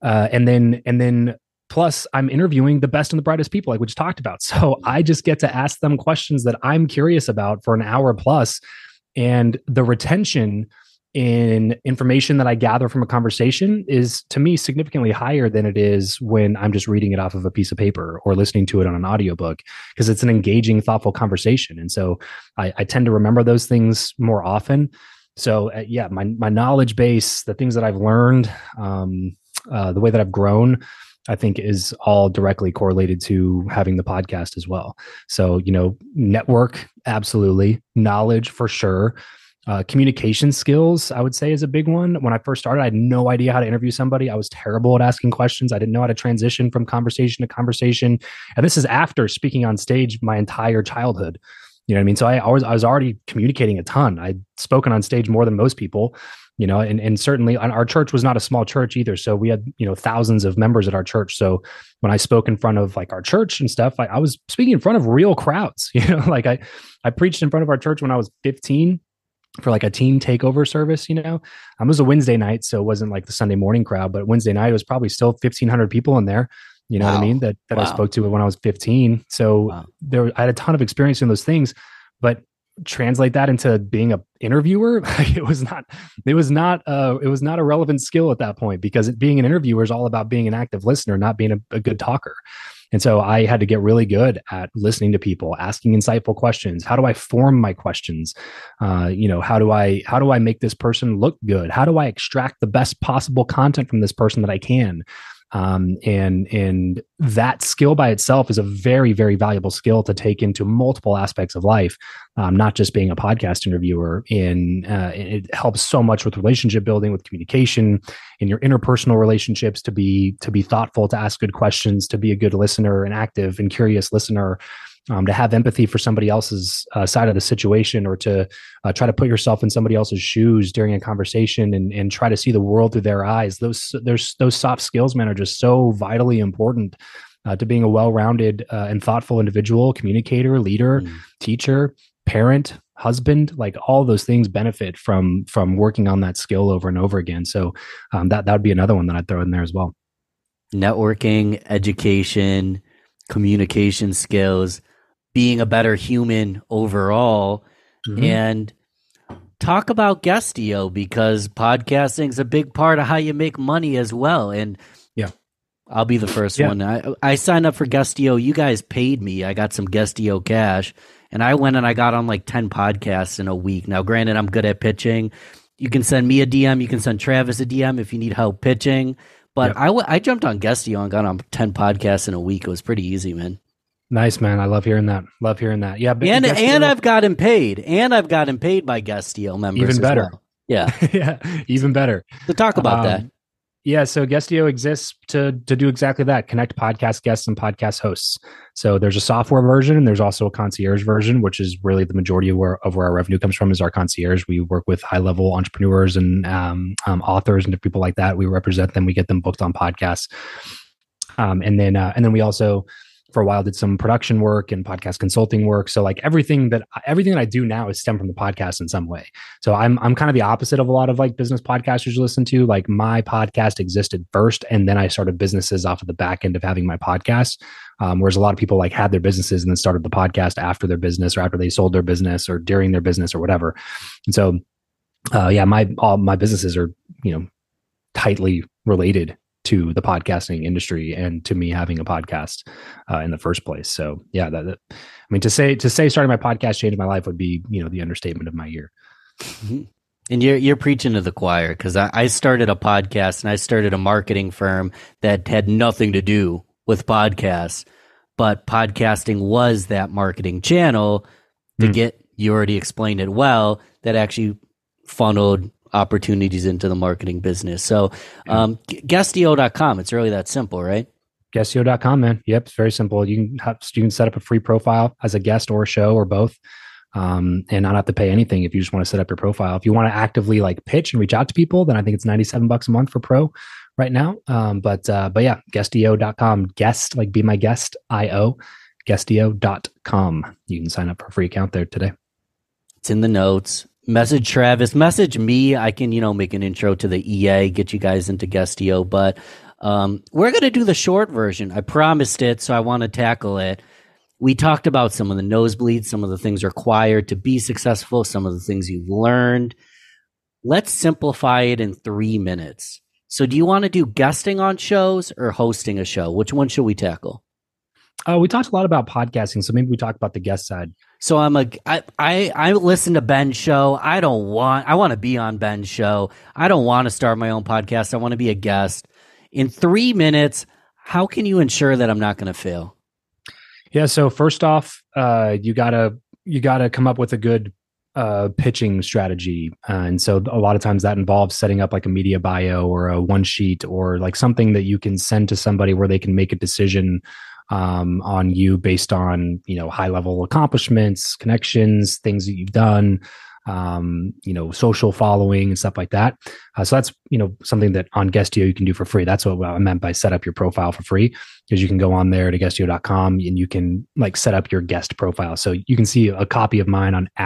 then plus I'm interviewing the best and the brightest people, like we just talked about. So I just get to ask them questions that I'm curious about for an hour plus. And the retention in information that I gather from a conversation is, to me, significantly higher than it is when I'm just reading it off of a piece of paper or listening to it on an audiobook, because it's an engaging, thoughtful conversation. And so I tend to remember those things more often. So my knowledge base, the things that I've learned, the way that I've grown, I think is all directly correlated to having the podcast as well. So, network, absolutely. Knowledge for sure. Communication skills, I would say, is a big one. When I first started, I had no idea how to interview somebody. I was terrible at asking questions. I didn't know how to transition from conversation to conversation. And this is after speaking on stage my entire childhood. You know what I mean? So I was already communicating a ton. I'd spoken on stage more than most people, and certainly our church was not a small church either. So we had, thousands of members at our church. So when I spoke in front of like our church and stuff, I was speaking in front of real crowds, like I preached in front of our church when I was 15 for like a teen takeover service, it was a Wednesday night. So it wasn't like the Sunday morning crowd, but Wednesday night, it was probably still 1,500 people in there. You know what I mean? That I spoke to when I was 15. So I had a ton of experience in those things, but translate that into being an interviewer, it was not a relevant skill at that point, because being an interviewer is all about being an active listener, not being a good talker. And so I had to get really good at listening to people, asking insightful questions. How do I form my questions? How do I make this person look good? How do I extract the best possible content from this person that I can? And that skill by itself is a very, very valuable skill to take into multiple aspects of life, not just being a podcast interviewer. It helps so much with relationship building, with communication, in your interpersonal relationships, to be thoughtful, to ask good questions, to be a good listener, an active and curious listener. To have empathy for somebody else's side of the situation, or to try to put yourself in somebody else's shoes during a conversation and try to see the world through their eyes. Those soft skills, man, are just so vitally important to being a well-rounded and thoughtful individual, communicator, leader, teacher, parent, husband. Like all those things benefit from working on that skill over and over again. So that would be another one that I'd throw in there as well.
Networking, education, communication skills, being a better human overall, and talk about Guestio, because podcasting is a big part of how you make money as well. And I'll be the first one. I signed up for Guestio. You guys paid me. I got some Guestio cash, and I went and I got on like 10 podcasts in a week. Now, granted, I'm good at pitching. You can send me a DM. You can send Travis a DM if you need help pitching. But I jumped on Guestio and got on 10 podcasts in a week. It was pretty easy, man.
Nice, man. I love hearing that. Yeah.
And I've gotten paid. And I've gotten paid by Guestio members.
Even better.
As well. Yeah.
Yeah. Even better.
So talk about that.
Yeah. So Guestio exists to do exactly that. Connect podcast guests and podcast hosts. So there's a software version, and there's also a concierge version, which is really the majority of where our revenue comes from, is our concierge. We work with high-level entrepreneurs and authors and people like that. We represent them. We get them booked on podcasts. And then we also, for a while, did some production work and podcast consulting work. So like everything that I do now is stemmed from the podcast in some way. So I'm kind of the opposite of a lot of like business podcasters you listen to. Like my podcast existed first, and then I started businesses off of the back end of having my podcast. Whereas a lot of people like had their businesses and then started the podcast after their business, or after they sold their business, or during their business, or whatever. And so, all my businesses are, tightly related to the podcasting industry and to me having a podcast in the first place. So to say starting my podcast changed my life would be, the understatement of my year.
And you're preaching to the choir, because I started a podcast and I started a marketing firm that had nothing to do with podcasts, but podcasting was that marketing channel to get, you already explained it well, that actually funneled opportunities into the marketing business. So Guestio.com, it's really that simple, right?
Guestio.com, man. Yep. It's very simple. You can set up a free profile as a guest or a show or both, and not have to pay anything if you just want to set up your profile. If you want to actively like pitch and reach out to people, then I think it's $97 a month for pro right now. But yeah, Guestio.com, guest, like be my guest, IO, Guestio.com. You can sign up for a free account there today.
It's in the notes. Message Travis, message me. I can, make an intro to the EA, get you guys into Guestio, but we're going to do the short version. I promised it, so I want to tackle it. We talked about some of the nosebleeds, some of the things required to be successful, some of the things you've learned. Let's simplify it in 3 minutes. So do you want to do guesting on shows or hosting a show? Which one should we tackle?
We talked a lot about podcasting, so maybe we talk about the guest side.
So I listen to Ben's show. I want to be on Ben's show. I don't want to start my own podcast. I want to be a guest. In 3 minutes, how can you ensure that I'm not going to fail?
Yeah. So first off, you gotta come up with a good pitching strategy. And so a lot of times that involves setting up like a media bio or a one sheet or like something that you can send to somebody where they can make a decision on you based on, high level accomplishments, connections, things that you've done, social following and stuff like that. So that's, something that on Guestio you can do for free. That's what I meant by set up your profile for free, because you can go on there to Guestio.com and you can set up your guest profile. So you can see a copy of mine on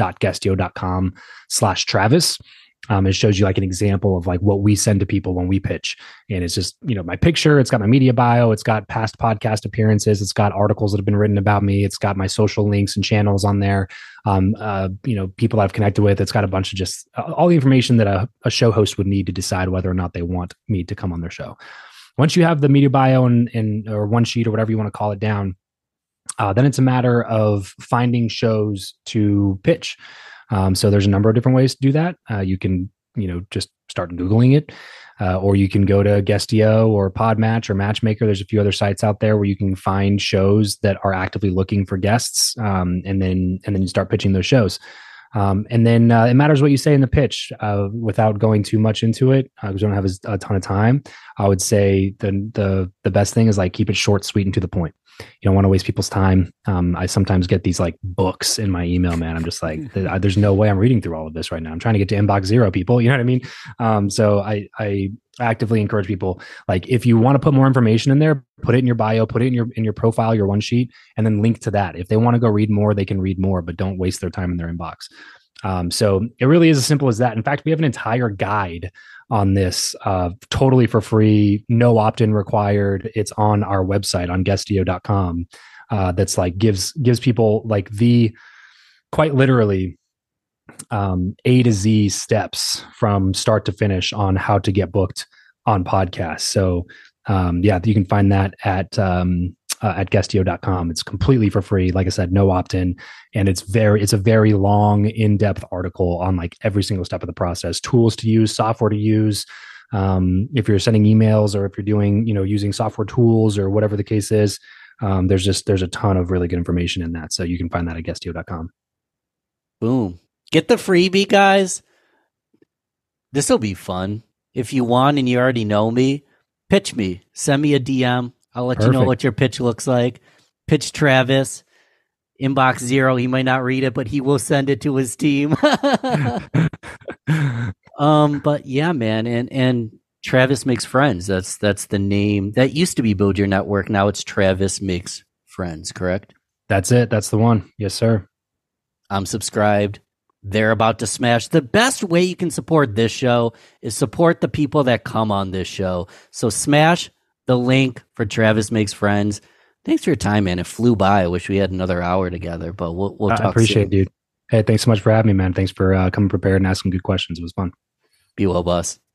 app.guestio.com/Travis. It shows you an example of what we send to people when we pitch. And it's just, my picture, it's got my media bio, it's got past podcast appearances, it's got articles that have been written about me, it's got my social links and channels on there. People I've connected with, it's got a bunch of just all the information that a show host would need to decide whether or not they want me to come on their show. Once you have the media bio and or one sheet or whatever you want to call it down, then it's a matter of finding shows to pitch. So there's a number of different ways to do that. You can, just start Googling it, or you can go to Guestio or Podmatch or Matchmaker. There's a few other sites out there where you can find shows that are actively looking for guests, and then you start pitching those shows. And then it matters what you say in the pitch. Without going too much into it, because we don't have a ton of time, I would say the best thing is keep it short, sweet, and to the point. You don't want to waste people's time. I sometimes get these books in my email, man. I'm just there's no way I'm reading through all of this right now. I'm trying to get to inbox zero, people. You know what I mean? So I actively encourage people, if you want to put more information in there, put it in your bio, put it in your profile, your one sheet, and then link to that. If they want to go read more, they can read more, but don't waste their time in their inbox. So it really is as simple as that. In fact, we have an entire guide on this, totally for free, no opt-in required. It's on our website on Guestio.com. That's gives people the quite literally A to Z steps from start to finish on how to get booked on podcasts. So you can find that at Guestio.com. It's completely for free. Like I said, no opt-in. And it's a very long, in-depth article on every single step of the process, tools to use, software to use. If you're sending emails or if you're doing, using software tools or whatever the case is, there's a ton of really good information in that. So you can find that at Guestio.com.
Boom. Get the freebie, guys. This will be fun. If you want and you already know me, pitch me. Send me a DM. I'll let you know what your pitch looks like. Pitch Travis. Inbox zero. He might not read it, but he will send it to his team. But yeah, man. And Travis Makes Friends. That's the name. That used to be Build Your Network. Now it's Travis Makes Friends, correct?
That's it. That's the one. Yes, sir.
I'm subscribed. They're about to smash. The best way you can support this show is support the people that come on this show. So smash the link for Travis Makes Friends. Thanks for your time, man. It flew by. I wish we had another hour together, but we'll talk soon.
I appreciate it, dude. Hey, thanks so much for having me, man. Thanks for coming prepared and asking good questions. It was fun.
Be well, boss.